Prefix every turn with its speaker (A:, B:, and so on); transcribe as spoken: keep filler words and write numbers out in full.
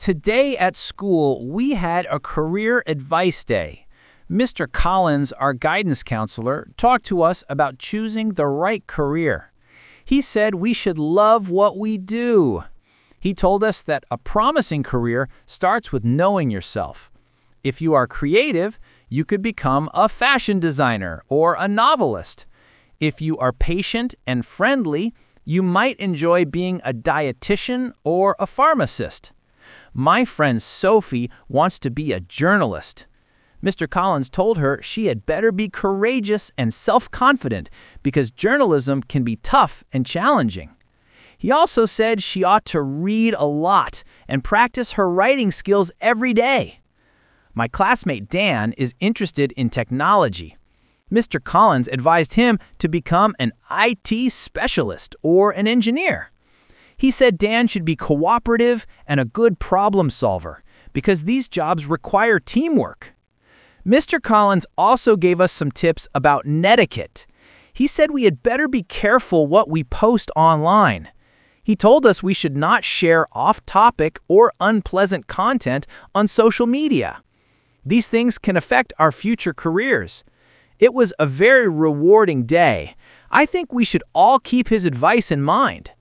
A: Today at school, we had a career advice day. Mister Collins, our guidance counselor, talked to us about choosing the right career. He said we should love what we do. He told us that a promising career starts with knowing yourself. If you are creative, you could become a fashion designer or a novelist. If you are patient and friendly, you might enjoy being a dietitian or a pharmacist. My friend Sophie wants to be a journalist. Mister Collins told her she had better be courageous and self-confident because journalism can be tough and challenging. He also said she ought to read a lot and practice her writing skills every day. My classmate Dan is interested in technology. Mister Collins advised him to become an I T specialist or an engineer. He said Dan should be cooperative and a good problem solver because these jobs require teamwork. Mister Collins also gave us some tips about netiquette. He said we had better be careful what we post online. He told us we should not share off-topic or unpleasant content on social media. These things can affect our future careers. It was a very rewarding day. I think we should all keep his advice in mind.